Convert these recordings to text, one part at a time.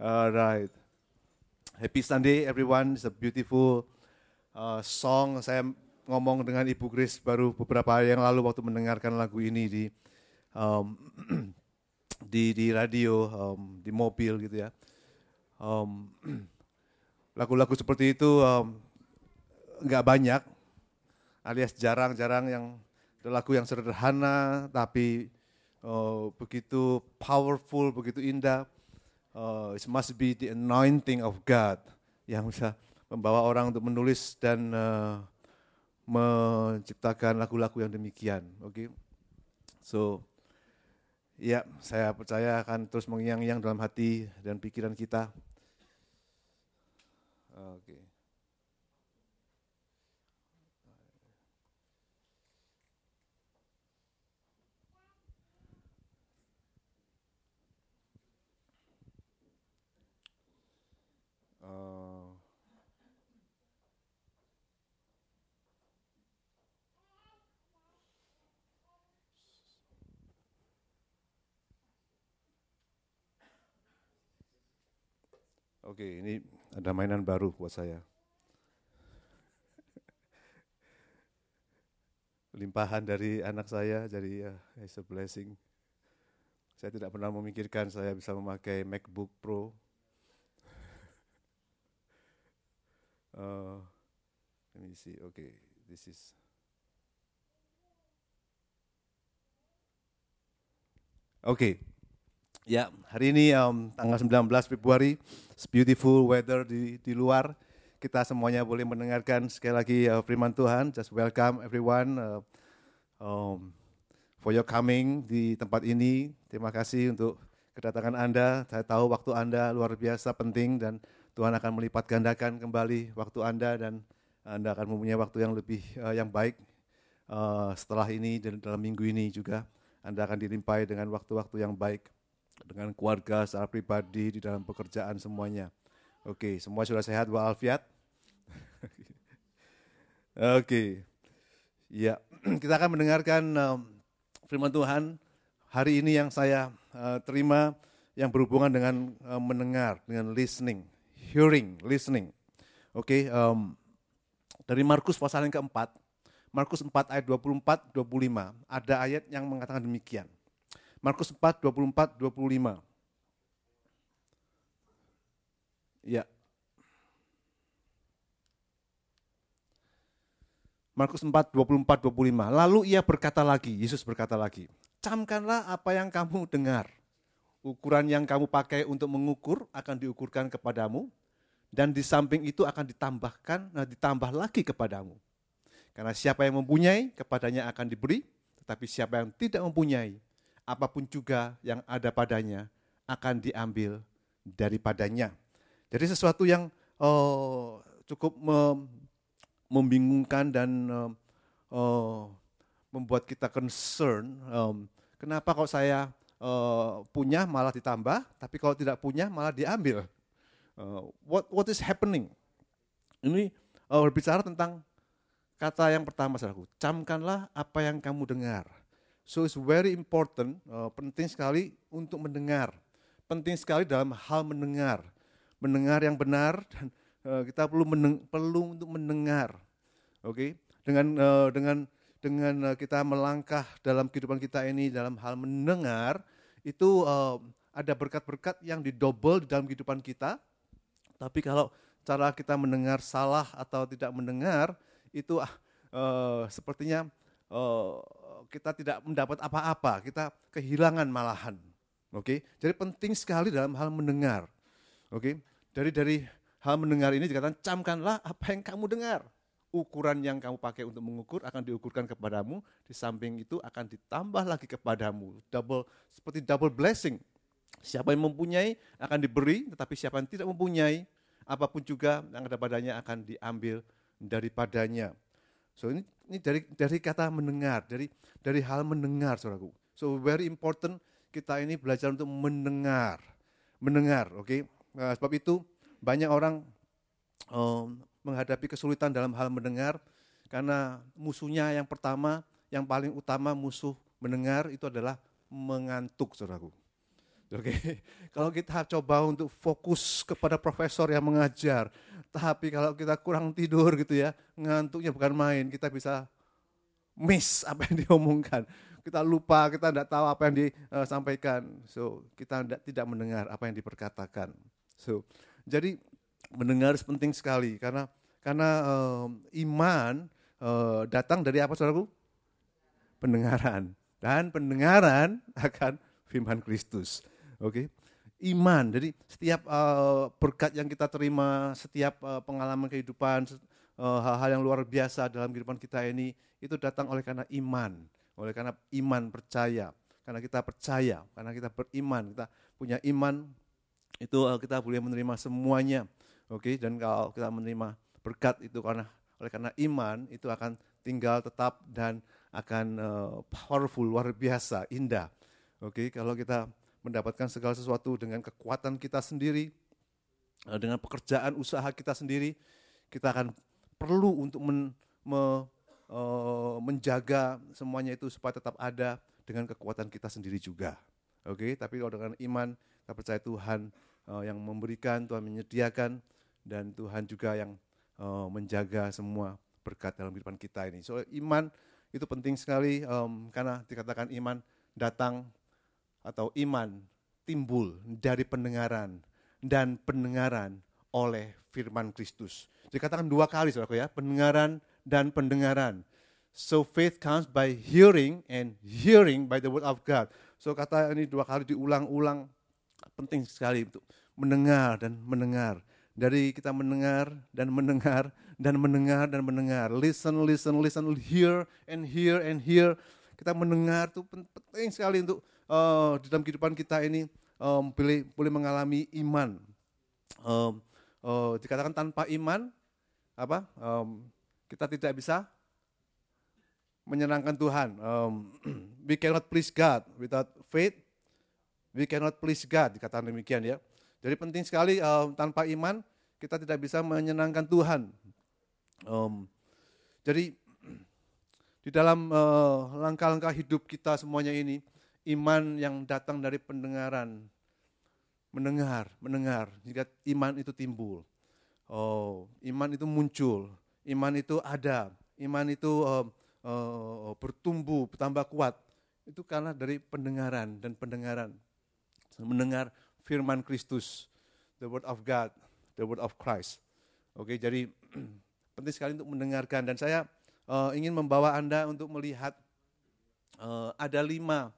Alright. Happy Sunday everyone. It's a beautiful song. Saya ngomong dengan Ibu Grace baru beberapa hari yang lalu waktu mendengarkan lagu ini um, di radio, di mobil gitu ya. Lagu-lagu seperti itu nggak banyak, alias jarang-jarang yang lagu yang sederhana tapi begitu powerful, begitu indah. It must be the anointing of God yang bisa membawa orang untuk menulis dan menciptakan lagu-lagu yang demikian. Oke, so ya saya percaya akan terus mengiang-iang dalam hati dan pikiran kita. Oke. Oke, ini ada mainan baru buat saya. Limpahan dari anak saya, jadi it's a blessing. Saya tidak pernah memikirkan saya bisa memakai MacBook Pro. Let me see, okay, this is. Oke, ya hari ini tanggal 19 Februari, it's beautiful weather di luar. Kita semuanya boleh mendengarkan sekali lagi firman Tuhan. Just welcome everyone for your coming di tempat ini. Terima kasih untuk kedatangan Anda. Saya tahu waktu Anda luar biasa penting dan Tuhan akan melipat gandakan kembali waktu Anda dan Anda akan mempunyai waktu yang lebih yang baik setelah ini dan dalam minggu ini juga. Anda akan dilimpahi dengan waktu-waktu yang baik dengan keluarga, secara pribadi, di dalam pekerjaan semuanya. Oke, semua sudah sehat walafiat? Oke, ya kita akan mendengarkan firman Tuhan hari ini yang saya terima yang berhubungan dengan mendengar, dengan listening, hearing, listening. Oke, dari Markus pasal yang keempat, Markus 4 ayat 24-25, ada ayat yang mengatakan demikian. Markus 4, 24-25. Ya. Markus 4, 24-25. Lalu ia berkata lagi, Yesus berkata lagi, camkanlah apa yang kamu dengar. Ukuran yang kamu pakai untuk mengukur akan diukurkan kepadamu, dan di samping itu akan ditambah lagi kepadamu. Karena siapa yang mempunyai, kepadanya akan diberi, tetapi siapa yang tidak mempunyai, apapun juga yang ada padanya, akan diambil daripadanya. Jadi sesuatu yang cukup membingungkan dan membuat kita concern, kenapa kalau saya punya malah ditambah, tapi kalau tidak punya malah diambil. What is happening? Ini berbicara tentang kata yang pertama, saudaraku, camkanlah apa yang kamu dengar. So it's very important, penting sekali untuk mendengar. Penting sekali dalam hal mendengar. Mendengar yang benar dan kita perlu untuk mendengar. Oke? Dengan kita melangkah dalam kehidupan kita ini dalam hal mendengar, itu ada berkat-berkat yang didouble di dalam kehidupan kita. Tapi kalau cara kita mendengar salah atau tidak mendengar, itu sepertinya kita tidak mendapat apa-apa, kita kehilangan malahan. Oke, jadi penting sekali dalam hal mendengar. Oke, dari hal mendengar ini dikatakan camkanlah apa yang kamu dengar. Ukuran yang kamu pakai untuk mengukur akan diukurkan kepadamu, di samping itu akan ditambah lagi kepadamu. Seperti double blessing. Siapa yang mempunyai akan diberi, tetapi siapa yang tidak mempunyai, apapun juga yang ada padanya akan diambil daripadanya. So ini dari kata mendengar, dari hal mendengar, saudaraku. So very important kita ini belajar untuk mendengar, oke. Nah, sebab itu banyak orang menghadapi kesulitan dalam hal mendengar karena musuhnya yang pertama, yang paling utama musuh mendengar itu adalah mengantuk, saudaraku. Oke, kalau kita coba untuk fokus kepada profesor yang mengajar, tapi kalau kita kurang tidur gitu ya, ngantuknya bukan main, kita bisa miss apa yang diomongkan. Kita lupa, kita tidak tahu apa yang disampaikan. So, kita tidak mendengar apa yang diperkatakan. So, jadi mendengar penting sekali karena iman datang dari apa, saudaraku? Pendengaran. Dan pendengaran akan firman Kristus. Oke, iman. Jadi setiap berkat yang kita terima, setiap pengalaman kehidupan, hal-hal yang luar biasa dalam kehidupan kita ini, itu datang oleh karena iman. Oleh karena iman percaya. Karena kita percaya, karena kita beriman, kita punya iman, itu kita boleh menerima semuanya. Oke, dan kalau kita menerima berkat itu oleh karena iman, itu akan tinggal tetap dan akan powerful, luar biasa, indah. Oke, kalau kita mendapatkan segala sesuatu dengan kekuatan kita sendiri, dengan pekerjaan usaha kita sendiri, kita akan perlu untuk menjaga semuanya itu supaya tetap ada dengan kekuatan kita sendiri juga. Oke, tapi kalau dengan iman, kita percaya Tuhan yang memberikan, Tuhan menyediakan, dan Tuhan juga yang menjaga semua berkat dalam kehidupan kita ini. So iman itu penting sekali karena dikatakan iman datang atau iman timbul dari pendengaran dan pendengaran oleh firman Kristus. Dikatakan 2 kali, saudaraku ya, pendengaran dan pendengaran. So faith comes by hearing and hearing by the word of God. So kata ini 2 kali diulang-ulang, penting sekali untuk mendengar dan mendengar. Dari kita mendengar dan mendengar dan mendengar dan mendengar. Listen, hear and hear and hear. Kita mendengar itu penting sekali untuk di dalam kehidupan kita ini boleh mengalami iman. Dikatakan tanpa iman, kita tidak bisa menyenangkan Tuhan. We cannot please God without faith. We cannot please God, dikatakan demikian ya. Jadi penting sekali tanpa iman kita tidak bisa menyenangkan Tuhan. Jadi di dalam langkah-langkah hidup kita semuanya ini, iman yang datang dari pendengaran, mendengar. Jika iman itu timbul, iman itu muncul, iman itu ada, iman itu bertumbuh, bertambah kuat. Itu karena dari pendengaran dan pendengaran. Mendengar firman Kristus, the word of God, the word of Christ. Oke, jadi penting sekali untuk mendengarkan. Dan saya ingin membawa Anda untuk melihat ada 5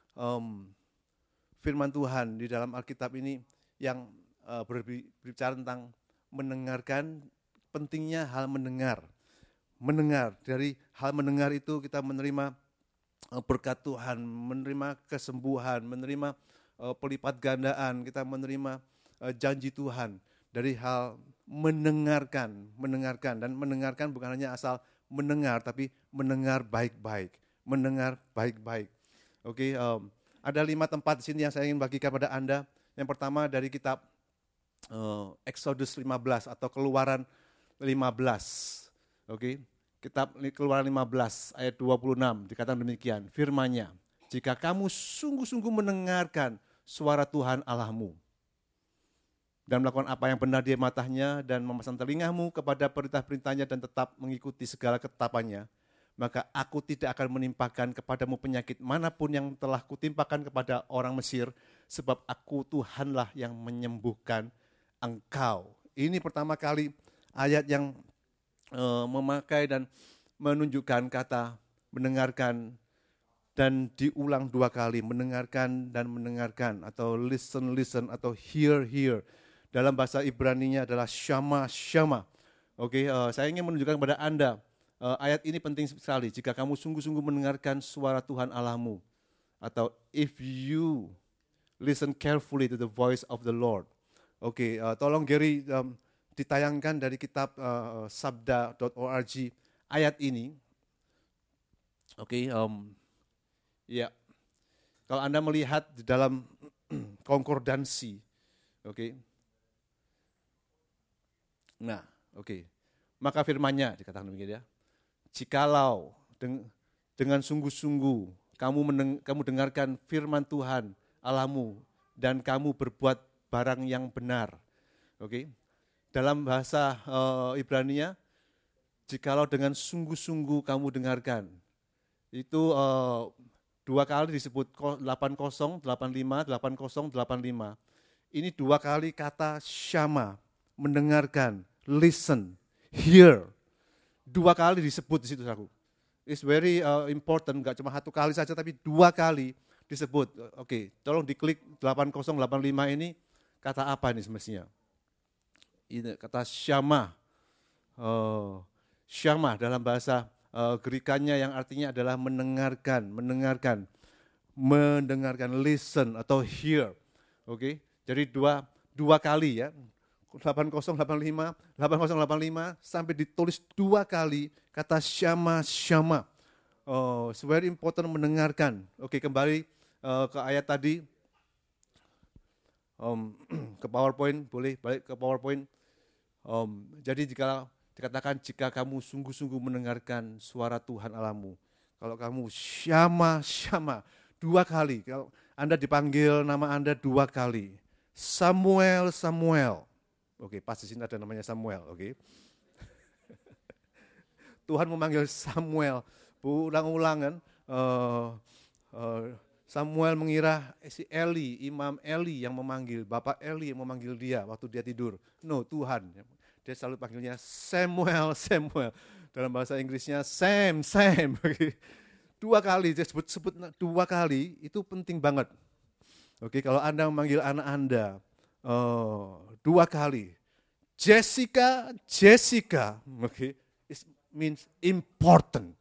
firman Tuhan di dalam Alkitab ini yang berbicara tentang mendengarkan, pentingnya hal mendengar. Mendengar, dari hal mendengar itu kita menerima berkat Tuhan, menerima kesembuhan, menerima pelipat gandaan, kita menerima janji Tuhan dari hal mendengarkan. Dan mendengarkan bukan hanya asal mendengar, tapi mendengar baik-baik. Oke, ada 5 tempat di sini yang saya ingin bagikan pada Anda. Yang pertama dari kitab Exodus 15 atau Keluaran 15. Oke, kitab Keluaran 15 ayat 26 dikatakan demikian, firman-Nya, jika kamu sungguh-sungguh mendengarkan suara Tuhan Allahmu dan melakukan apa yang benar di matanya dan memasang telingamu kepada perintah-perintahnya dan tetap mengikuti segala ketetapannya, maka aku tidak akan menimpakan kepadamu penyakit manapun yang telah kutimpakan kepada orang Mesir, sebab aku Tuhanlah yang menyembuhkan engkau. Ini pertama kali ayat yang memakai dan menunjukkan kata mendengarkan, dan diulang 2 kali, mendengarkan dan mendengarkan, atau listen atau hear. Dalam bahasa Ibrani-nya adalah shama. Oke, saya ingin menunjukkan kepada Anda, ayat ini penting sekali. Jika kamu sungguh-sungguh mendengarkan suara Tuhan Allahmu, atau if you listen carefully to the voice of the Lord. Oke, tolong Gary ditayangkan dari kitab sabda.org ayat ini. Oke, ya, kalau Anda melihat di dalam konkordansi, oke. Nah, oke. Maka firman-Nya dikatakan demikian ya. Jikalau dengan sungguh-sungguh kamu dengarkan firman Tuhan Allahmu dan kamu berbuat barang yang benar. Oke. Dalam bahasa Ibrania, jikalau dengan sungguh-sungguh kamu dengarkan. Itu 2 kali disebut 80, 85, 80, 85. Ini 2 kali kata syama, mendengarkan, listen, hear. 2 kali disebut di situ, saudaraku. It's very important, enggak cuma 1 kali saja, tapi 2 kali disebut. Oke, tolong diklik 8085 ini, kata apa ini semestinya? Ini kata syama. Syama dalam bahasa Gerikannya yang artinya adalah mendengarkan, listen atau hear. Oke, jadi dua kali ya, 8085 sampai ditulis 2 kali kata syama. It's very important mendengarkan. Oke, kembali ke ayat tadi, ke PowerPoint, boleh balik ke PowerPoint. Jadi dikatakan jika kamu sungguh-sungguh mendengarkan suara Tuhan Allahmu, kalau kamu syama 2 kali, kalau Anda dipanggil nama Anda 2 kali, Samuel. Oke, pas di sini ada namanya Samuel, oke. Tuhan memanggil Samuel, berulang-ulang kan. Samuel mengira si Eli, Imam Eli yang memanggil, Bapak Eli yang memanggil dia waktu dia tidur. No, Tuhan. Dia selalu panggilnya Samuel. Dalam bahasa Inggrisnya Sam. 2 kali, dia sebut 2 kali, itu penting banget. Oke, kalau Anda memanggil anak Anda 2 kali, Jessica, oke, it means important.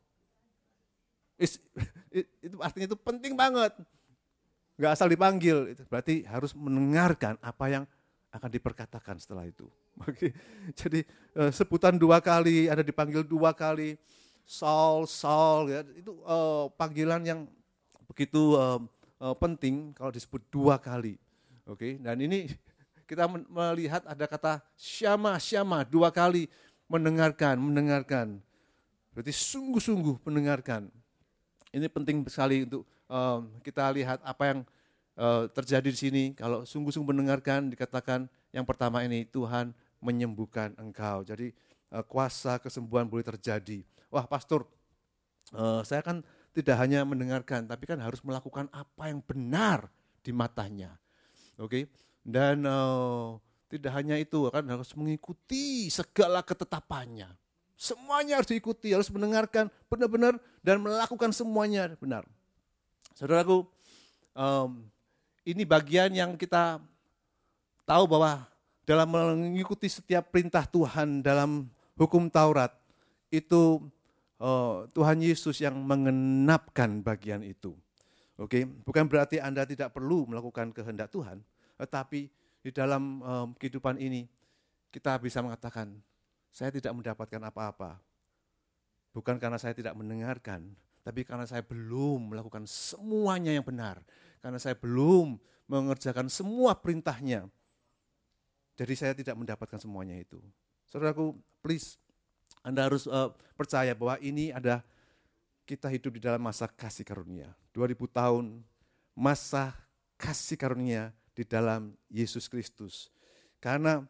Itu artinya itu penting banget. Enggak asal dipanggil, itu berarti harus mendengarkan apa yang akan diperkatakan setelah itu. Oke. Jadi sebutan 2 kali, ada dipanggil 2 kali, Saul, ya, itu panggilan yang begitu penting kalau disebut 2 kali. Oke, dan ini kita melihat ada kata syama 2 kali, mendengarkan. Berarti sungguh-sungguh mendengarkan. Ini penting sekali untuk kita lihat apa yang terjadi di sini. Kalau sungguh-sungguh mendengarkan, dikatakan yang pertama ini, Tuhan menyembuhkan engkau. Jadi kuasa kesembuhan boleh terjadi. Wah pastor, saya kan tidak hanya mendengarkan, tapi kan harus melakukan apa yang benar di matanya. Oke, dan tidak hanya itu, kan harus mengikuti segala ketetapannya. Semuanya harus diikuti, harus mendengarkan benar-benar dan melakukan semuanya benar. Saudaraku, ini bagian yang kita tahu bahwa dalam mengikuti setiap perintah Tuhan dalam hukum Taurat, itu Tuhan Yesus yang mengenapkan bagian itu. Oke, bukan berarti Anda tidak perlu melakukan kehendak Tuhan, tetapi di dalam kehidupan ini kita bisa mengatakan, saya tidak mendapatkan apa-apa. Bukan karena saya tidak mendengarkan, tapi karena saya belum melakukan semuanya yang benar. Karena saya belum mengerjakan semua perintahnya. Jadi saya tidak mendapatkan semuanya itu. Saudaraku, please, Anda harus percaya bahwa ini ada, kita hidup di dalam masa kasih karunia. 2000 tahun masa kasih karunia di dalam Yesus Kristus. Karena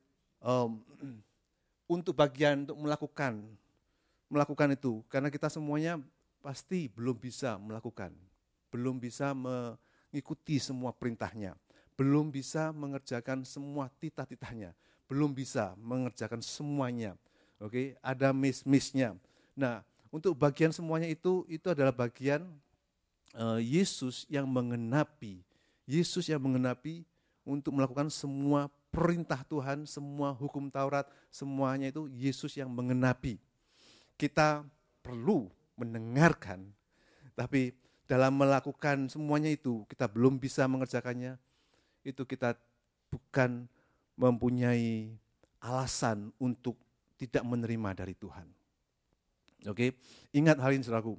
untuk bagian untuk melakukan itu, karena kita semuanya pasti belum bisa melakukan, belum bisa mengikuti semua perintahnya, belum bisa mengerjakan semua titah-titahnya, belum bisa mengerjakan semuanya. Oke, ada miss-missnya. Nah, untuk bagian semuanya itu adalah bagian Yesus yang mengenapi untuk melakukan semua perintah Tuhan, semua hukum Taurat, semuanya itu Yesus yang mengenapi. Kita perlu mendengarkan, tapi dalam melakukan semuanya itu, kita belum bisa mengerjakannya, itu kita bukan mempunyai alasan untuk tidak menerima dari Tuhan. Oke, ingat hal ini saudaraku.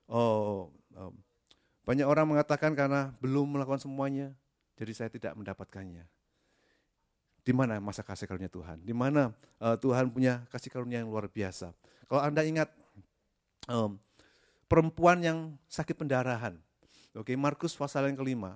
Banyak orang mengatakan karena belum melakukan semuanya, jadi saya tidak mendapatkannya. Di mana masa kasih karunia Tuhan? Di mana Tuhan punya kasih karunia yang luar biasa? Kalau Anda ingat perempuan yang sakit pendarahan, oke, Markus pasal yang 5,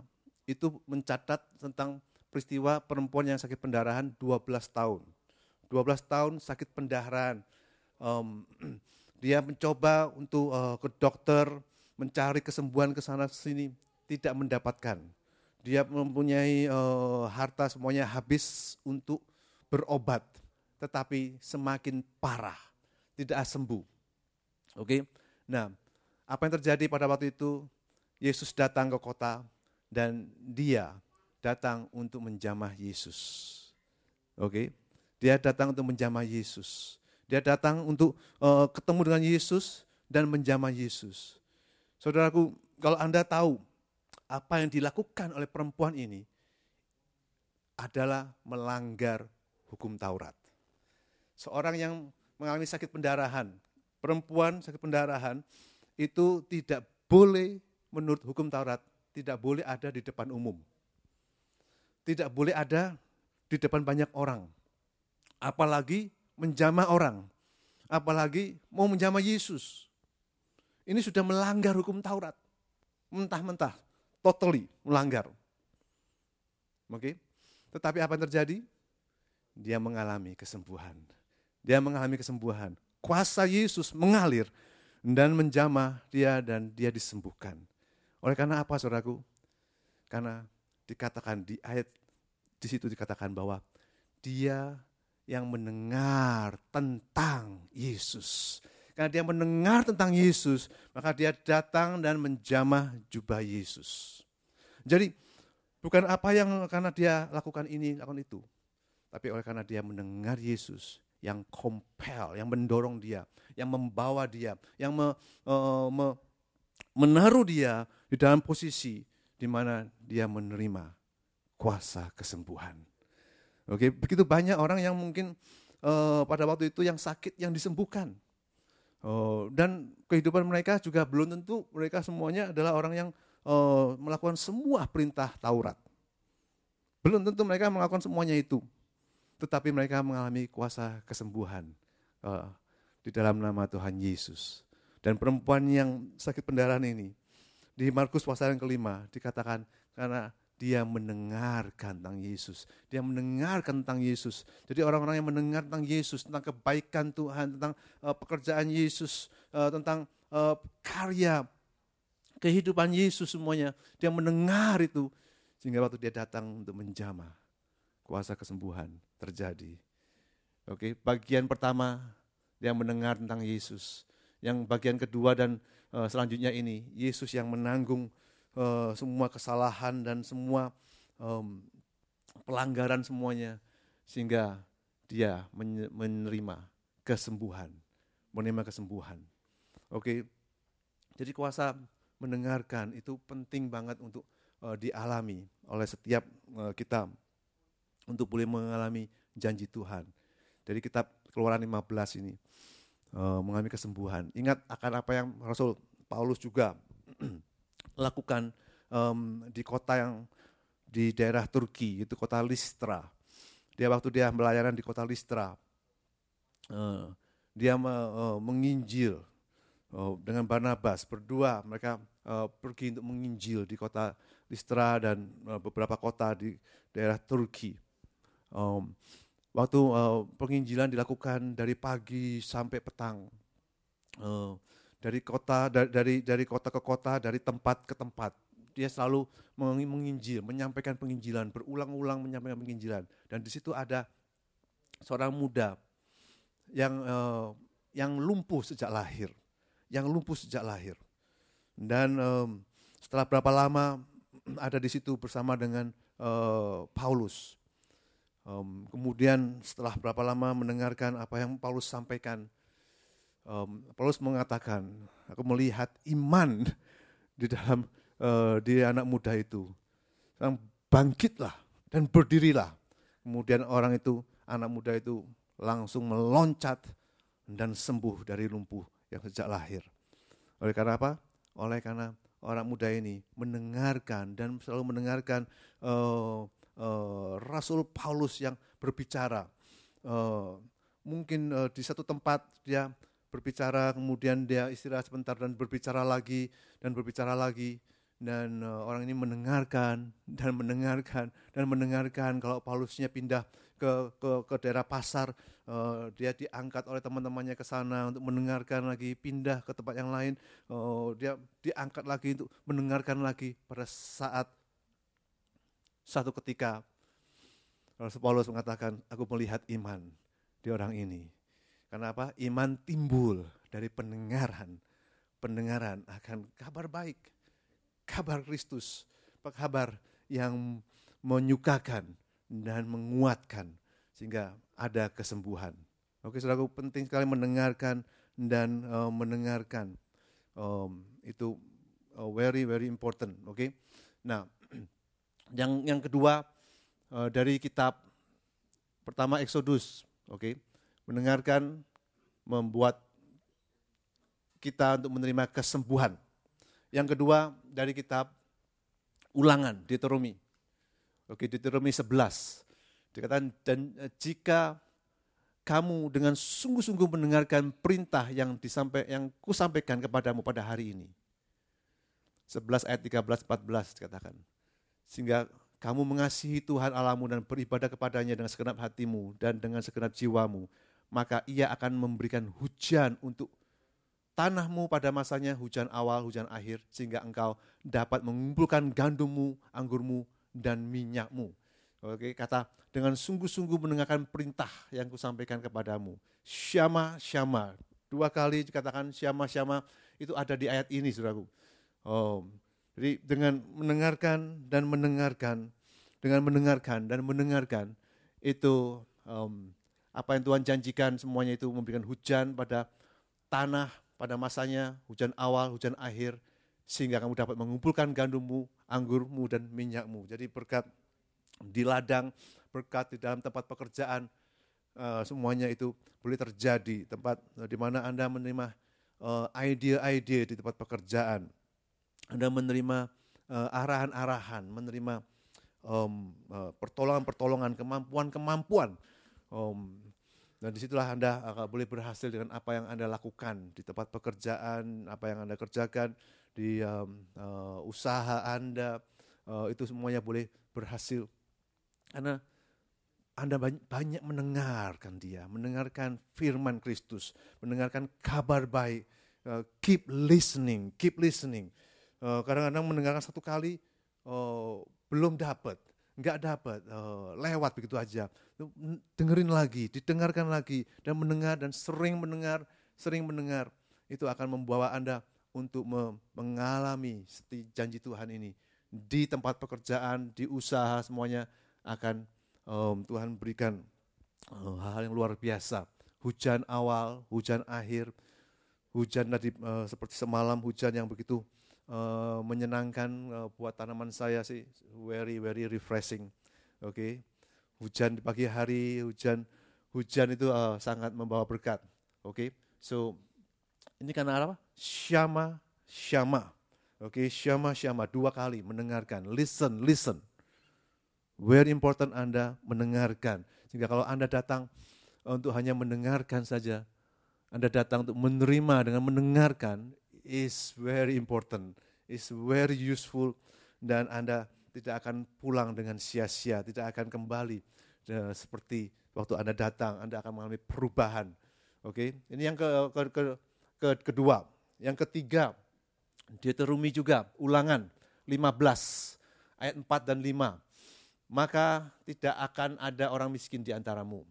itu mencatat tentang peristiwa perempuan yang sakit pendarahan 12 tahun. 12 tahun sakit pendarahan. Dia mencoba untuk ke dokter, mencari kesembuhan ke sana sini, tidak mendapatkan. Dia mempunyai harta semuanya habis untuk berobat, tetapi semakin parah, tidak sembuh. Oke. Nah, apa yang terjadi pada waktu itu? Yesus datang ke kota dan dia datang untuk menjamah Yesus. Oke. Dia datang untuk menjamah Yesus. Dia datang untuk ketemu dengan Yesus dan menjamah Yesus. Saudaraku, kalau Anda tahu apa yang dilakukan oleh perempuan ini adalah melanggar hukum Taurat. Seorang yang mengalami sakit pendarahan, perempuan sakit pendarahan, itu tidak boleh menurut hukum Taurat, tidak boleh ada di depan umum. Tidak boleh ada di depan banyak orang. Apalagi menjamah orang. Apalagi mau menjamah Yesus. Ini sudah melanggar hukum Taurat. Mentah-mentah, totally melanggar. Oke? Tetapi apa yang terjadi? Dia mengalami kesembuhan. Dia mengalami kesembuhan. Kuasa Yesus mengalir dan menjamah dia dan dia disembuhkan. Oleh karena apa, saudaraku? Karena dikatakan di ayat di situ dikatakan bahwa dia yang mendengar tentang Yesus. Karena dia mendengar tentang Yesus, maka dia datang dan menjamah jubah Yesus. Jadi bukan apa yang karena dia lakukan ini, lakukan itu. Tapi oleh karena dia mendengar Yesus yang compel, yang mendorong dia, yang membawa dia, yang menaruh dia di dalam posisi di mana dia menerima kuasa kesembuhan. Oke, begitu banyak orang yang mungkin pada waktu itu yang sakit yang disembuhkan. Dan kehidupan mereka juga belum tentu mereka semuanya adalah orang yang melakukan semua perintah Taurat. Belum tentu mereka melakukan semuanya itu. Tetapi mereka mengalami kuasa kesembuhan di dalam nama Tuhan Yesus. Dan perempuan yang sakit pendarahan ini, di Markus pasal yang kelima dikatakan karena dia mendengarkan tentang Yesus. Dia mendengarkan tentang Yesus. Jadi orang-orang yang mendengar tentang Yesus, tentang kebaikan Tuhan, tentang pekerjaan Yesus, tentang karya, kehidupan Yesus semuanya. Dia mendengar itu. Sehingga waktu dia datang untuk menjamah, kuasa kesembuhan terjadi. Oke, bagian pertama dia mendengar tentang Yesus. Yang bagian kedua dan selanjutnya ini, Yesus yang menanggung semua kesalahan dan semua pelanggaran semuanya, sehingga dia menerima kesembuhan, Oke, jadi kuasa mendengarkan itu penting banget untuk dialami oleh setiap kita untuk boleh mengalami janji Tuhan. Dari kitab Keluaran 15 ini mengalami kesembuhan. Ingat akan apa yang Rasul Paulus juga lakukan di kota yang di daerah Turki, itu kota Listra. Waktu dia melayanan di kota Listra, dia menginjil dengan Barnabas, berdua mereka pergi untuk menginjil di kota Listra dan beberapa kota di daerah Turki. Waktu penginjilan dilakukan dari pagi sampai petang, dari kota ke kota, dari tempat ke tempat. Dia selalu menginjil, menyampaikan penginjilan, berulang-ulang menyampaikan penginjilan. Dan di situ ada seorang muda yang lumpuh sejak lahir, Dan setelah berapa lama ada di situ bersama dengan Paulus. Kemudian setelah berapa lama mendengarkan apa yang Paulus sampaikan, Paulus mengatakan, aku melihat iman di dalam diri anak muda itu. Bangkitlah dan berdirilah. Kemudian anak muda itu langsung meloncat dan sembuh dari lumpuh yang sejak lahir. Oleh karena apa? Oleh karena orang muda ini mendengarkan dan selalu mendengarkan Rasul Paulus yang berbicara. Mungkin di satu tempat dia berbicara, kemudian dia istirahat sebentar dan berbicara lagi. Dan orang ini mendengarkan dan mendengarkan dan mendengarkan. Kalau Paulusnya pindah ke daerah pasar, dia diangkat oleh teman-temannya ke sana untuk mendengarkan lagi, pindah ke tempat yang lain, dia diangkat lagi untuk mendengarkan lagi. Pada saat satu ketika Rasul Paulus mengatakan, aku melihat iman di orang ini. Kenapa? Iman timbul dari pendengaran akan kabar baik, kabar Kristus, kabar yang menyukakan dan menguatkan sehingga ada kesembuhan. Oke, saudaraku, penting sekali mendengarkan dan mendengarkan. Itu very very important. Oke. Nah, yang kedua dari kitab pertama Exodus, oke. Mendengarkan membuat kita untuk menerima kesembuhan. Yang kedua dari kitab Ulangan, Deuteronomi. Oke, Deuteronomi 11. Dikatakan, dan jika kamu dengan sungguh-sungguh mendengarkan perintah yang kusampaikan kepadamu pada hari ini. 11 ayat 13-14 dikatakan. Sehingga kamu mengasihi Tuhan Allahmu dan beribadah kepadanya dengan segenap hatimu dan dengan segenap jiwamu. Maka ia akan memberikan hujan untuk tanahmu pada masanya, hujan awal, hujan akhir, sehingga engkau dapat mengumpulkan gandummu, anggurmu, dan minyakmu. Oke, kata dengan sungguh-sungguh mendengarkan perintah yang kusampaikan kepadamu. Syama, syama. 2 kali dikatakan syama, syama, itu ada di ayat ini, saudaraku. Jadi dengan mendengarkan dan mendengarkan, itu apa yang Tuhan janjikan semuanya itu memberikan hujan pada tanah, pada masanya, hujan awal, hujan akhir, sehingga kamu dapat mengumpulkan gandummu, anggurmu, dan minyakmu. Jadi berkat di ladang, berkat di dalam tempat pekerjaan, semuanya itu boleh terjadi. Tempat di mana Anda menerima ide-ide di tempat pekerjaan, Anda menerima arahan-arahan, menerima pertolongan-pertolongan, kemampuan-kemampuan. Dan disitulah Anda boleh berhasil dengan apa yang Anda lakukan di tempat pekerjaan, apa yang Anda kerjakan di usaha Anda, itu semuanya boleh berhasil. Karena Anda banyak mendengarkan dia, mendengarkan firman Kristus, mendengarkan kabar baik, keep listening. Kadang-kadang mendengarkan satu kali, belum dapat. Enggak dapat, lewat begitu aja. Dengerin lagi, didengarkan lagi, dan mendengar, dan sering mendengar. Itu akan membawa Anda untuk mengalami janji Tuhan ini. Di tempat pekerjaan, di usaha, semuanya akan Tuhan berikan hal yang luar biasa. Hujan awal, hujan akhir, hujan tadi seperti semalam, hujan yang begitu menyenangkan buat tanaman saya sih, very very refreshing. Oke. Hujan di pagi hari, hujan itu sangat membawa berkat. Oke. So ini karena apa? Syama. Oke, syama 2 kali mendengarkan, listen. Very important Anda mendengarkan. Sehingga kalau Anda datang untuk hanya mendengarkan saja, Anda datang untuk menerima dengan mendengarkan, is very important, is very useful, dan Anda tidak akan pulang dengan sia-sia, tidak akan kembali seperti waktu Anda datang, Anda akan mengalami perubahan. Oke, ini yang kedua. Yang ketiga, Deuteronomi juga, Ulangan 15 ayat 4 dan 5. Maka tidak akan ada orang miskin di antaramu.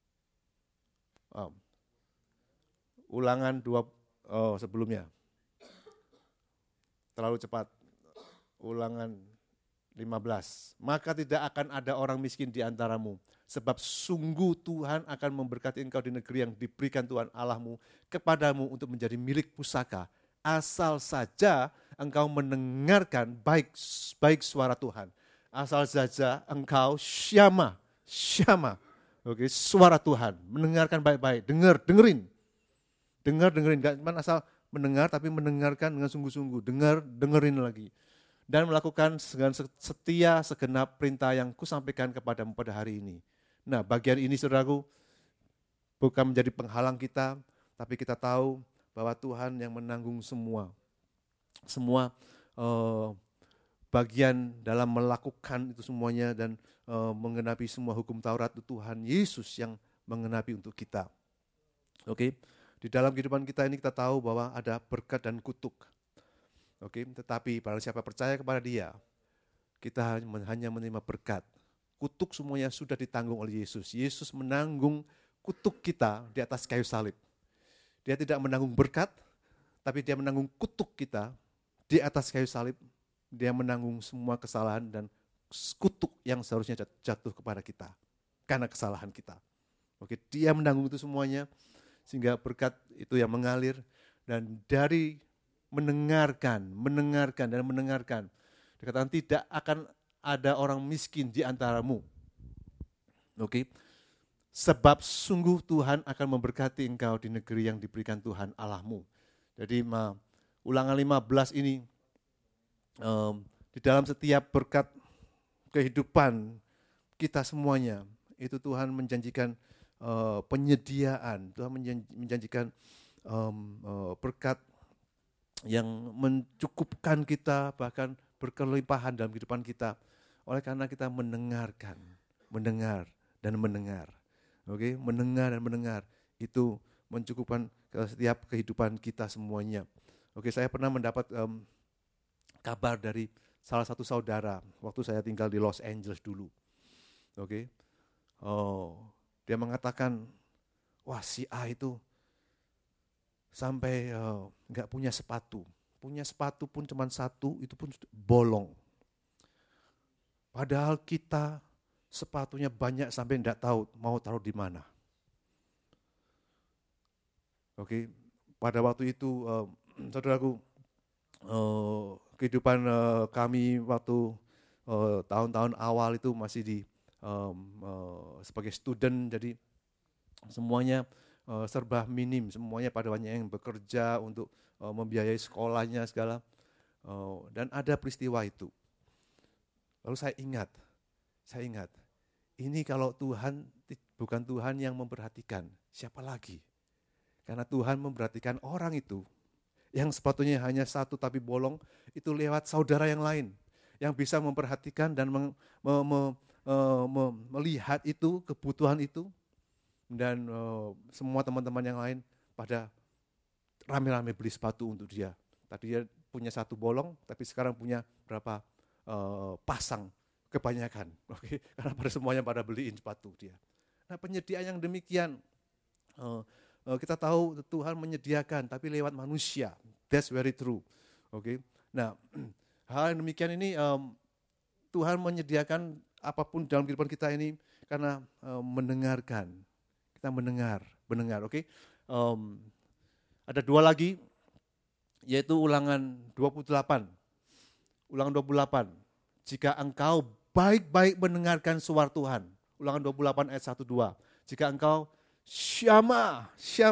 Ulangan 2 sebelumnya. Terlalu cepat. Ulangan 15. Maka tidak akan ada orang miskin di antaramu, sebab sungguh Tuhan akan memberkati engkau di negeri yang diberikan Tuhan Allahmu kepadamu untuk menjadi milik pusaka, asal saja engkau mendengarkan baik suara Tuhan. Asal saja engkau syama. Oke, suara Tuhan, mendengarkan baik-baik, dengerin. Enggak cuma asal mendengar, tapi mendengarkan dengan sungguh-sungguh, dengerin lagi. Dan melakukan dengan setia segenap perintah yang kusampaikan kepadamu pada hari ini. Nah, bagian ini saudaraku bukan menjadi penghalang kita, tapi kita tahu bahwa Tuhan yang menanggung semua bagian dalam melakukan itu semuanya dan menggenapi semua hukum Taurat itu Tuhan Yesus yang menggenapi untuk kita. Oke, di dalam kehidupan kita ini kita tahu bahwa ada berkat dan kutuk. Oke, tetapi pada siapa percaya kepada Dia, kita hanya menerima berkat. Kutuk semuanya sudah ditanggung oleh Yesus. Yesus menanggung kutuk kita di atas kayu salib. Dia tidak menanggung berkat, tapi Dia menanggung kutuk kita di atas kayu salib. Dia menanggung semua kesalahan dan kutuk yang seharusnya jatuh kepada kita karena kesalahan kita. Oke, Dia menanggung itu semuanya sehingga berkat itu yang mengalir, dan dari mendengarkan, dikatakan tidak akan ada orang miskin di antaramu. Oke. Sebab sungguh Tuhan akan memberkati engkau di negeri yang diberikan Tuhan Allahmu. Jadi Ulangan 15 ini di dalam setiap berkat kehidupan kita semuanya, itu Tuhan menjanjikan penyediaan, Tuhan menjanjikan berkat yang mencukupkan kita, bahkan berkelimpahan dalam kehidupan kita, oleh karena kita mendengar dan mendengar. Oke, mendengar dan mendengar itu mencukupkan setiap kehidupan kita semuanya. Oke, saya pernah mendapat kabar dari salah satu saudara waktu saya tinggal di Los Angeles dulu. Oke, dia mengatakan, wah si A itu sampai nggak punya sepatu pun cuma satu, itu pun bolong. Padahal kita sepatunya banyak sampai enggak tahu mau taruh di mana. Oke, pada waktu itu saudaraku, kehidupan kami waktu tahun-tahun awal itu masih sebagai student, jadi semuanya serba minim, semuanya pada banyak yang bekerja untuk membiayai sekolahnya segala. Dan ada peristiwa itu. Lalu saya ingat, ini kalau Tuhan bukan Tuhan yang memperhatikan, siapa lagi? Karena Tuhan memperhatikan orang itu, yang sepatunya hanya satu tapi bolong, itu lewat saudara yang lain, yang bisa memperhatikan dan melihat itu, kebutuhan itu, dan semua teman-teman yang lain pada rame-rame beli sepatu untuk dia. Tadi dia punya satu bolong, tapi sekarang punya berapa pasang, kebanyakan. Oke, karena semuanya pada beliin sepatu dia. Nah, penyediaan yang demikian, kita tahu Tuhan menyediakan, tapi lewat manusia. That's very true. Oke, nah hal yang demikian ini Tuhan menyediakan apapun dalam kehidupan kita ini karena mendengarkan. Kita mendengar. Oke. Ada dua lagi, yaitu Ulangan 28. Ulangan 28. Jika engkau baik-baik mendengarkan suara Tuhan. Ulangan 28 ayat 1-2. Jika engkau syama,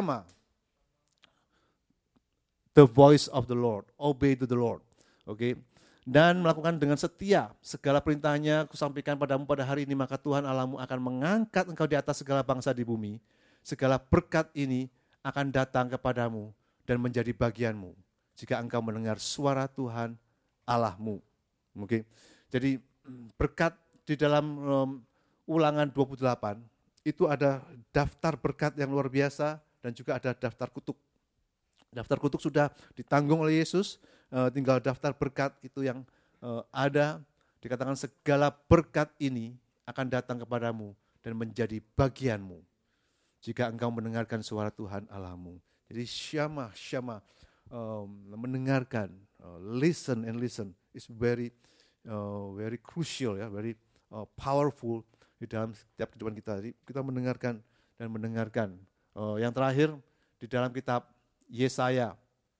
the voice of the Lord, obey to the Lord. Oke. Dan melakukan dengan setia segala perintahnya kusampaikan padamu pada hari ini, maka Tuhan Allahmu akan mengangkat engkau di atas segala bangsa di bumi. Segala berkat ini akan datang kepadamu dan menjadi bagianmu jika engkau mendengar suara Tuhan Allahmu. Oke. Jadi berkat di dalam Ulangan 28 itu ada daftar berkat yang luar biasa dan juga ada daftar kutuk. Daftar kutuk sudah ditanggung oleh Yesus, tinggal daftar berkat itu yang ada, dikatakan segala berkat ini akan datang kepadamu dan menjadi bagianmu jika engkau mendengarkan suara Tuhan Allahmu. Jadi syama, mendengarkan, listen is very crucial, ya, very powerful di dalam setiap kehidupan kita. Jadi kita mendengarkan dan mendengarkan. Yang terakhir di dalam kitab Yesaya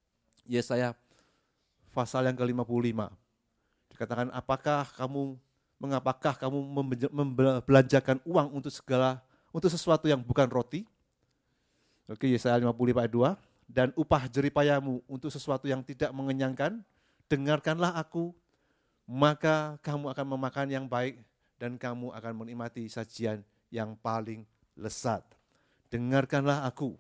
pasal yang ke-55. Dikatakan, mengapakah kamu membelanjakan uang untuk sesuatu yang bukan roti? Oke, Yesaya 55 ayat 2. Dan upah jeripayamu untuk sesuatu yang tidak mengenyangkan, dengarkanlah aku, maka kamu akan memakan yang baik dan kamu akan menikmati sajian yang paling lezat. Dengarkanlah aku.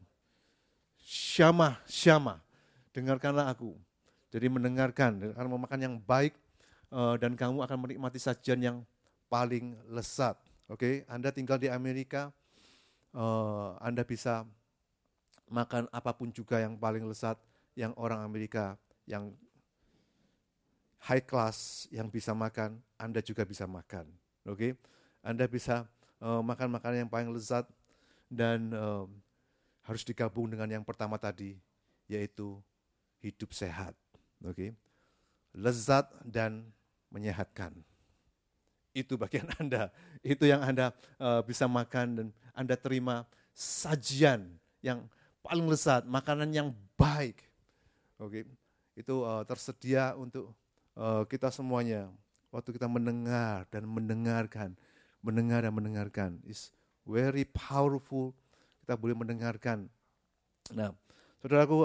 Syama, dengarkanlah aku. Jadi mendengarkan, karena memakan yang baik, dan kamu akan menikmati sajian yang paling lezat. Oke, Anda tinggal di Amerika, Anda bisa makan apapun juga yang paling lezat, yang orang Amerika yang high class yang bisa makan, Anda juga bisa makan. Oke, Anda bisa makan makanan yang paling lezat dan harus digabung dengan yang pertama tadi, yaitu hidup sehat. Oke, lezat dan menyehatkan. Itu bagian Anda, itu yang Anda bisa makan dan Anda terima sajian yang paling lezat, makanan yang baik. Oke, itu tersedia untuk kita semuanya. Waktu kita mendengar dan mendengarkan, is very powerful. Kita boleh mendengarkan. Nah, saudaraku,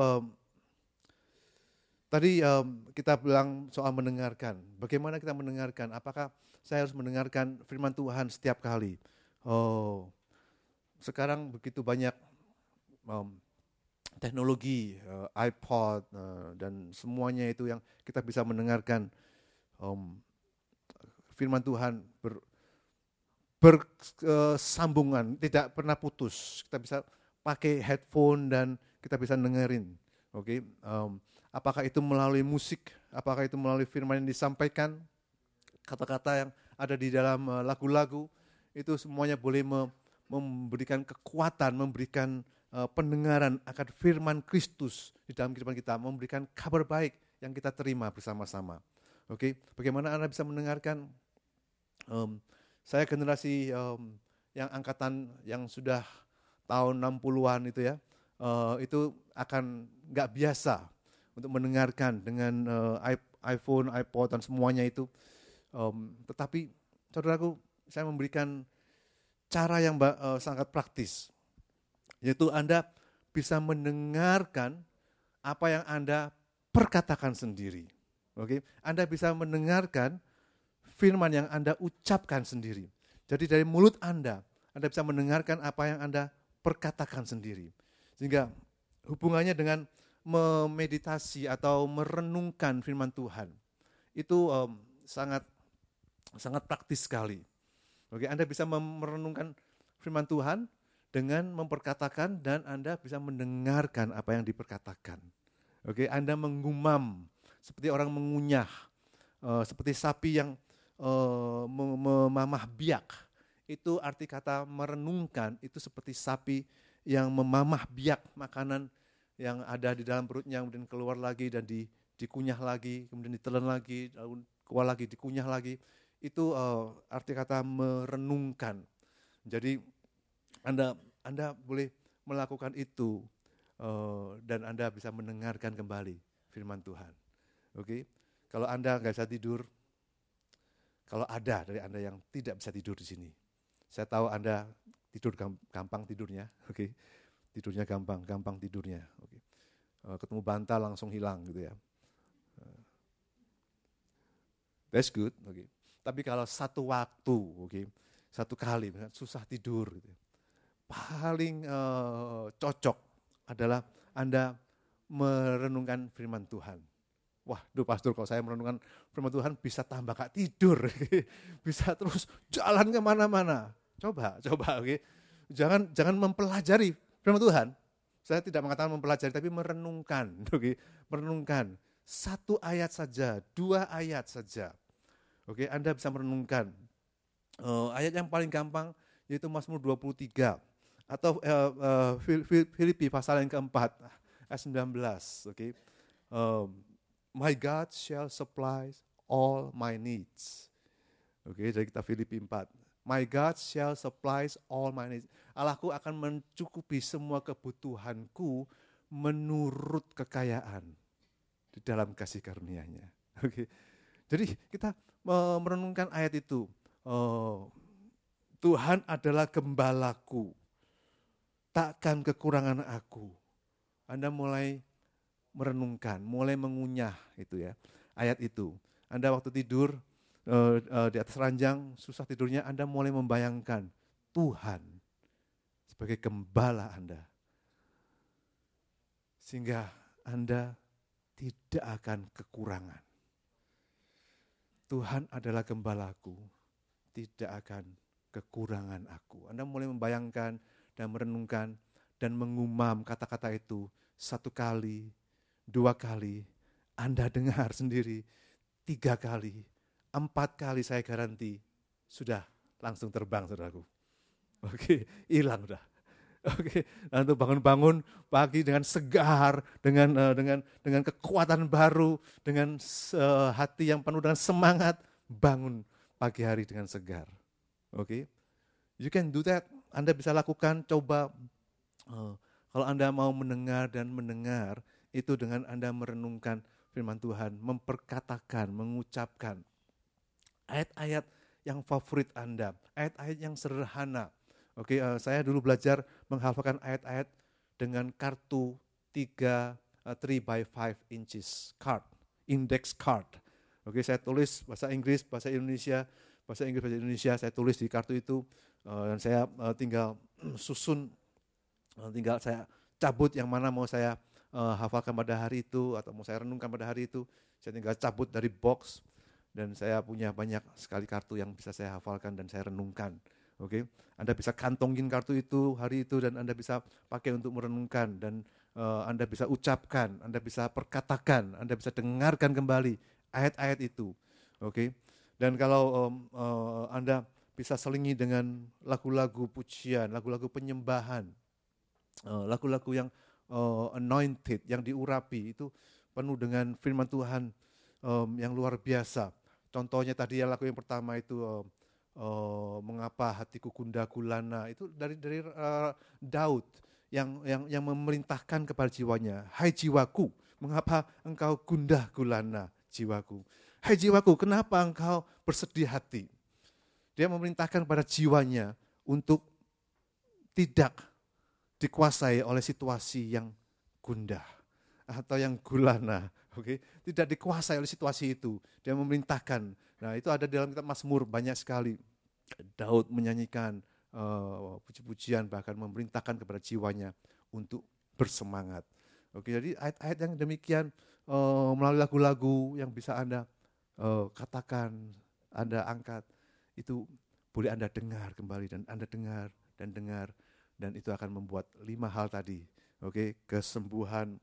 tadi kita bilang soal mendengarkan. Bagaimana kita mendengarkan? Apakah saya harus mendengarkan firman Tuhan setiap kali? Sekarang begitu banyak teknologi, iPod, dan semuanya itu yang kita bisa mendengarkan firman Tuhan bersambungan, tidak pernah putus. Kita bisa pakai headphone dan kita bisa dengerin. Oke, apakah itu melalui musik, apakah itu melalui firman yang disampaikan, kata-kata yang ada di dalam lagu-lagu, itu semuanya boleh memberikan kekuatan, memberikan pendengaran akan firman Kristus di dalam kehidupan kita, memberikan kabar baik yang kita terima bersama-sama. Oke, bagaimana Anda bisa mendengarkan? Saya generasi yang angkatan yang sudah tahun 60-an itu ya, itu akan nggak biasa untuk mendengarkan dengan iPhone, iPod dan semuanya itu. Tetapi saudaraku, saya memberikan cara yang sangat praktis, yaitu Anda bisa mendengarkan apa yang Anda perkatakan sendiri. Oke, Anda bisa mendengarkan firman yang Anda ucapkan sendiri. Jadi dari mulut Anda bisa mendengarkan apa yang Anda perkatakan sendiri. Sehingga hubungannya dengan memeditasi atau merenungkan firman Tuhan, itu sangat praktis sekali. Oke, Anda bisa merenungkan firman Tuhan dengan memperkatakan dan Anda bisa mendengarkan apa yang diperkatakan. Oke, Anda mengumam seperti orang mengunyah, seperti sapi yang memamah biak. Itu arti kata merenungkan, itu seperti sapi yang memamah biak makanan yang ada di dalam perutnya, kemudian keluar lagi dan dikunyah lagi, kemudian ditelan lagi, lalu keluar lagi, dikunyah lagi. Itu arti kata merenungkan. Jadi Anda boleh melakukan itu dan Anda bisa mendengarkan kembali firman Tuhan. Oke, kalau Anda nggak bisa tidur, kalau ada dari Anda yang tidak bisa tidur di sini, saya tahu Anda tidur gampang tidurnya, oke, tidurnya gampang tidurnya, oke. Ketemu bantal langsung hilang gitu ya. That's good, oke. Tapi kalau satu waktu, oke, satu kali susah tidur, gitu, paling cocok adalah Anda merenungkan firman Tuhan. Wah, pastor, kalau saya merenungkan firman Tuhan bisa tambah gak tidur, bisa terus jalan kemana-mana. Coba, oke. Jangan mempelajari firman Tuhan. Saya tidak mengatakan mempelajari, tapi merenungkan, oke. Merenungkan satu ayat saja, 2 ayat saja. Oke, Anda bisa merenungkan. Ayat yang paling gampang yaitu Mazmur 23 atau Filipi pasal yang keempat, ayat 19, oke. My God shall supply all my needs. Oke, jadi kita Filipi 4. My God shall supply all my needs. Allahku akan mencukupi semua kebutuhanku menurut kekayaan di dalam kasih karunia-Nya. Oke. Jadi kita merenungkan ayat itu. Tuhan adalah gembalaku, takkan kekurangan aku. Anda mulai merenungkan, mulai mengunyah itu ya, ayat itu. Anda waktu tidur di atas ranjang, susah tidurnya, Anda mulai membayangkan Tuhan sebagai gembala Anda. Sehingga Anda tidak akan kekurangan. Tuhan adalah gembalaku, tidak akan kekurangan aku. Anda mulai membayangkan dan merenungkan dan mengumam kata-kata itu 1 kali, 2 kali, Anda dengar sendiri 3 kali, 4 kali saya garanti, sudah langsung terbang saudaraku. Oke, hilang udah. Oke, lalu bangun-bangun pagi dengan segar, dengan kekuatan baru, dengan hati yang penuh dengan semangat, bangun pagi hari dengan segar. Oke, you can do that. Anda bisa lakukan, coba. Kalau Anda mau mendengar dan mendengar, itu dengan Anda merenungkan firman Tuhan, memperkatakan, mengucapkan ayat-ayat yang favorit Anda, ayat-ayat yang sederhana. Oke, saya dulu belajar menghafalkan ayat-ayat dengan kartu 3 by 5 inches card, index card. Oke, saya tulis bahasa Inggris, bahasa Indonesia, saya tulis di kartu itu, dan saya tinggal susun, tinggal saya cabut yang mana mau saya hafalkan pada hari itu, atau mau saya renungkan pada hari itu, saya tinggal cabut dari box, dan saya punya banyak sekali kartu yang bisa saya hafalkan dan saya renungkan. Oke, Anda bisa kantongin kartu itu hari itu dan Anda bisa pakai untuk merenungkan dan Anda bisa ucapkan, Anda bisa perkatakan, Anda bisa dengarkan kembali ayat-ayat itu. Oke, dan kalau Anda bisa selingi dengan lagu-lagu pujian, lagu-lagu penyembahan, lagu-lagu yang anointed, yang diurapi, itu penuh dengan firman Tuhan yang luar biasa. Contohnya tadi lagu yang pertama itu mengapa hatiku gundah gulana, itu dari Daud yang memerintahkan kepada jiwanya, hai jiwaku, mengapa engkau gundah gulana jiwaku? Hai jiwaku, kenapa engkau bersedih hati? Dia memerintahkan kepada jiwanya untuk tidak dikuasai oleh situasi yang gundah atau yang gulana. Oke, tidak dikuasai oleh situasi itu. Dia memerintahkan. Nah, itu ada dalam kitab Mazmur banyak sekali. Daud menyanyikan puji-pujian, bahkan memerintahkan kepada jiwanya untuk bersemangat. Oke, jadi ayat-ayat yang demikian melalui lagu-lagu yang bisa Anda katakan, Anda angkat, itu boleh Anda dengar kembali, dan Anda dengar dan dengar, dan itu akan membuat 5 hal tadi. Oke, kesembuhan,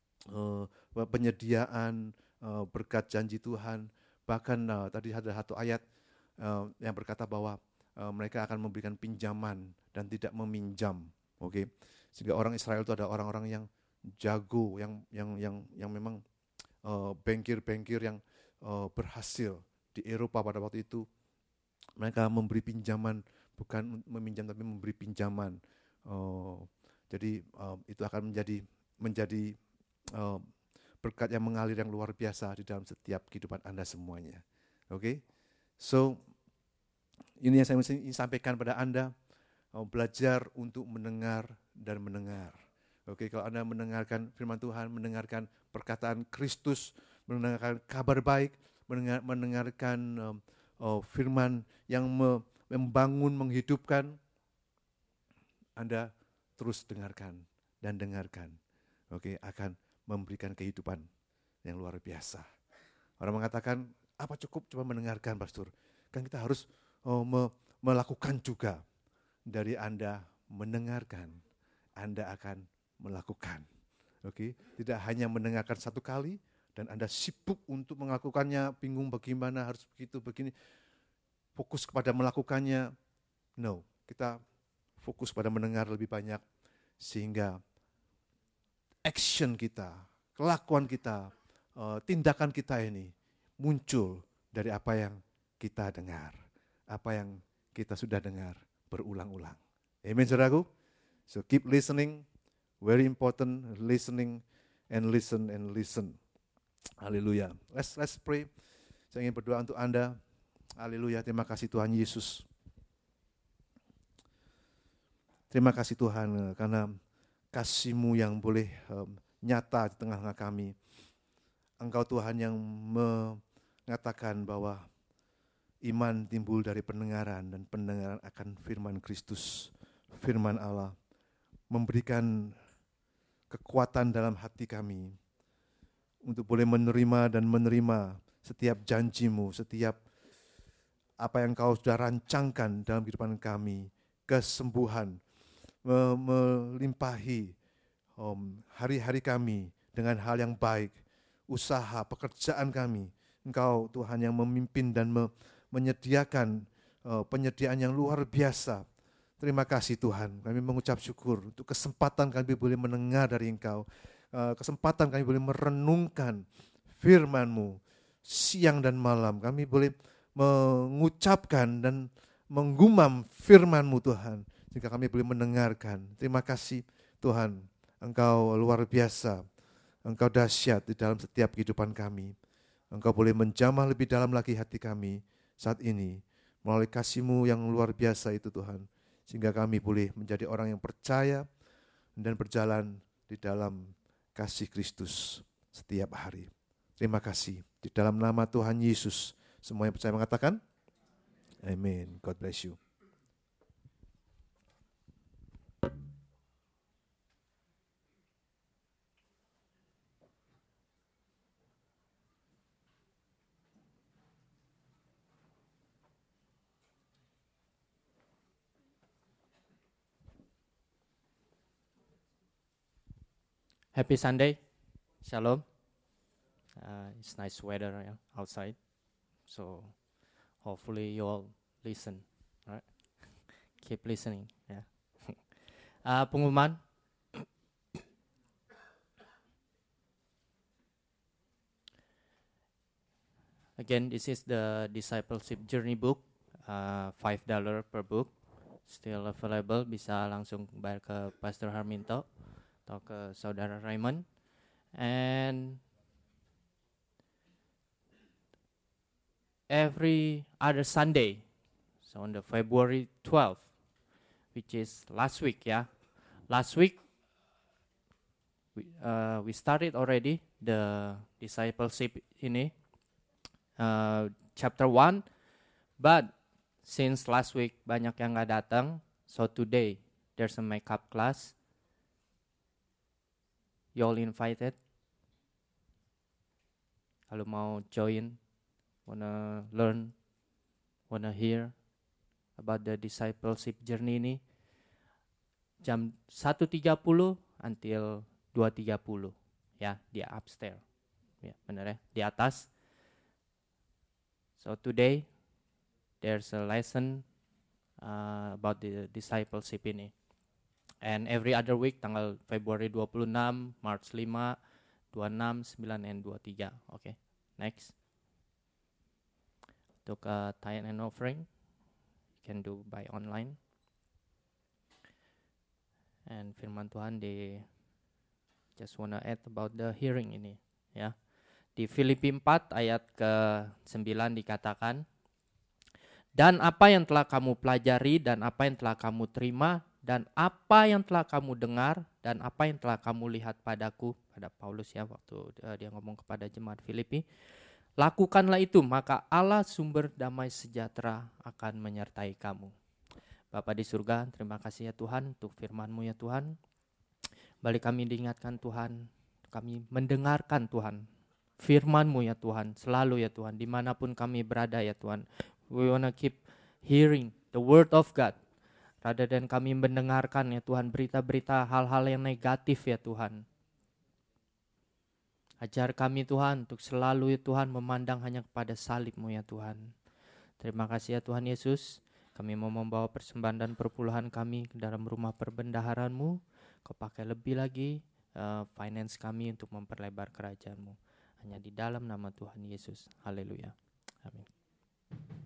penyediaan, berkat janji Tuhan, bahkan tadi ada satu ayat yang berkata bahwa mereka akan memberikan pinjaman dan tidak meminjam. Oke, sehingga orang Israel itu ada orang-orang yang jago, yang memang bankir-bankir yang berhasil di Eropa pada waktu itu. Mereka memberi pinjaman, bukan meminjam tapi memberi pinjaman. Jadi itu akan menjadi berkat yang mengalir yang luar biasa di dalam setiap kehidupan Anda semuanya. Oke, so ini yang saya ingin sampaikan pada Anda, belajar untuk mendengar dan mendengar. Oke, kalau Anda mendengarkan firman Tuhan, mendengarkan perkataan Kristus, mendengarkan kabar baik, mendengarkan firman yang membangun, menghidupkan, Anda terus dengarkan dan dengarkan. Oke, akan memberikan kehidupan yang luar biasa. Orang mengatakan, apa cukup cuma mendengarkan, Pastor? Kan kita harus melakukan juga. Dari Anda mendengarkan, Anda akan melakukan. Oke, tidak hanya mendengarkan 1 kali dan Anda sibuk untuk melakukannya, bingung bagaimana harus begitu begini. Fokus kepada melakukannya. No, kita fokus pada mendengar lebih banyak sehingga action kita, kelakuan kita, tindakan kita ini muncul dari apa yang kita dengar, apa yang kita sudah dengar berulang-ulang. Amen, saudaraku. So keep listening, very important, listening and listen and listen. Haleluya. Let's pray. Saya ingin berdoa untuk Anda. Haleluya. Terima kasih Tuhan Yesus. Terima kasih Tuhan karena kasih-Mu yang boleh nyata di tengah-tengah kami. Engkau Tuhan yang mengatakan bahwa iman timbul dari pendengaran, dan pendengaran akan firman Kristus, firman Allah, memberikan kekuatan dalam hati kami untuk boleh menerima dan menerima setiap janji-Mu, setiap apa yang Kau sudah rancangkan dalam kehidupan kami, kesembuhan, melimpahi hari-hari kami dengan hal yang baik, usaha, pekerjaan kami. Engkau Tuhan yang memimpin dan menyediakan penyediaan yang luar biasa. Terima kasih Tuhan, kami mengucap syukur untuk kesempatan kami boleh mendengar dari Engkau, kesempatan kami boleh merenungkan firman-Mu siang dan malam. Kami boleh mengucapkan dan menggumam firman-Mu Tuhan, sehingga kami boleh mendengarkan. Terima kasih Tuhan, Engkau luar biasa, Engkau dahsyat di dalam setiap kehidupan kami. Engkau boleh menjamah lebih dalam lagi hati kami saat ini, melalui kasih-Mu yang luar biasa itu Tuhan, sehingga kami boleh menjadi orang yang percaya dan berjalan di dalam kasih Kristus setiap hari. Terima kasih. Di dalam nama Tuhan Yesus, semua yang percaya mengatakan, Amin. God bless you. Happy Sunday, Shalom. It's nice weather outside, so hopefully you all listen, right? Keep listening, yeah. Pengumuman. Again, this is the Discipleship Journey book, $5 per book, still available. Bisa langsung bayar ke Pastor Harminto atau ke Saudara Raymond. And every other Sunday, so on the February 12th, which is last week, yeah. Last week, we started already the discipleship ini, chapter 1, but since last week banyak yang nggak datang, so today there's a makeup class. You all invited. Kalau mau join, wanna learn, wanna hear about the discipleship journey ini, jam 1.30 until 2.30, ya, di upstairs, ya, benar ya, di atas. So today there's a lesson about the discipleship ini. And every other week, tanggal Februari 26, March 5, 26, 9, and 23. Okay, next. Untuk tithe and offering, you can do by online. And firman Tuhan, they just wanna add about the hearing ini, ya. Di Filipi 4 ayat ke-9 dikatakan, dan apa yang telah kamu pelajari, dan apa yang telah kamu terima, dan apa yang telah kamu dengar, dan apa yang telah kamu lihat padaku, pada Paulus ya, waktu dia ngomong kepada jemaat Filipi, lakukanlah itu, maka Allah sumber damai sejahtera akan menyertai kamu. Bapa di surga, terima kasih ya Tuhan untuk firman-Mu ya Tuhan. Balik kami diingatkan Tuhan, kami mendengarkan Tuhan, firman-Mu ya Tuhan, selalu ya Tuhan, dimanapun kami berada ya Tuhan. We wanna keep hearing the word of God, rather than kami mendengarkan ya Tuhan berita-berita hal-hal yang negatif ya Tuhan. Ajar kami Tuhan untuk selalu ya Tuhan memandang hanya kepada salib-Mu ya Tuhan. Terima kasih ya Tuhan Yesus. Kami mau membawa persembahan dan perpuluhan kami ke dalam rumah perbendaharaan-Mu. Kau pakai lebih lagi finance kami untuk memperlebar kerajaan-Mu. Hanya di dalam nama Tuhan Yesus. Haleluya. Amin.